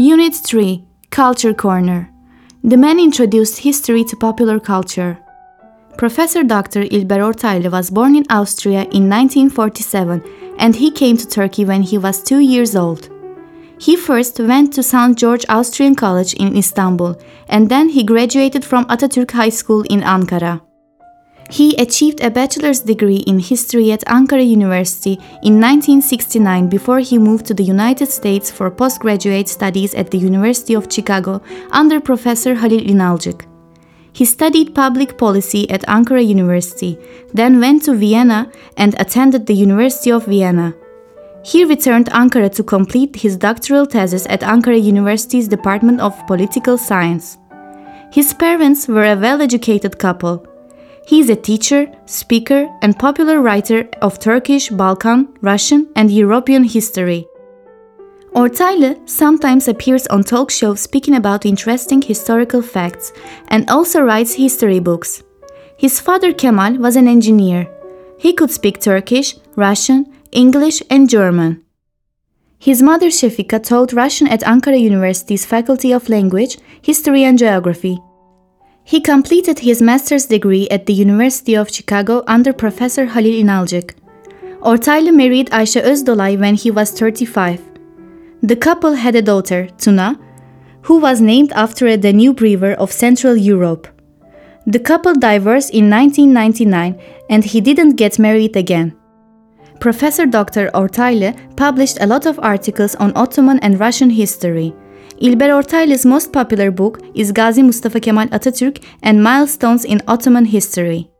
Unit 3 Culture Corner. The man introduced history to popular culture. Professor Dr. İlber Ortaylı was born in Austria in 1947 and he came to Turkey when he was 2 years old. He first went to St. George Austrian College in Istanbul and then he graduated from Atatürk High School in Ankara. He achieved a bachelor's degree in history at Ankara University in 1969 before he moved to the United States for postgraduate studies at the University of Chicago under Professor Halil İnalcık. He studied public policy at Ankara University, then went to Vienna and attended the University of Vienna. He returned to Ankara to complete his doctoral thesis at Ankara University's Department of Political Science. His parents were a well-educated couple. He is a teacher, speaker, and popular writer of Turkish, Balkan, Russian, and European history. Ortaylı sometimes appears on talk shows speaking about interesting historical facts and also writes history books. His father Kemal was an engineer. He could speak Turkish, Russian, English, and German. His mother Şefika taught Russian at Ankara University's Faculty of Language, History and Geography. He completed his master's degree at the University of Chicago under Professor Halil İnalcık. Ortaylı married Ayşe Özdolay when he was 35. The couple had a daughter, Tuna, who was named after a Danube river of Central Europe. The couple divorced in 1999 and he didn't get married again. Professor Dr. Ortaylı published a lot of articles on Ottoman and Russian history. İlber Ortaylı's most popular book is Gazi Mustafa Kemal Atatürk and Milestones in Ottoman History.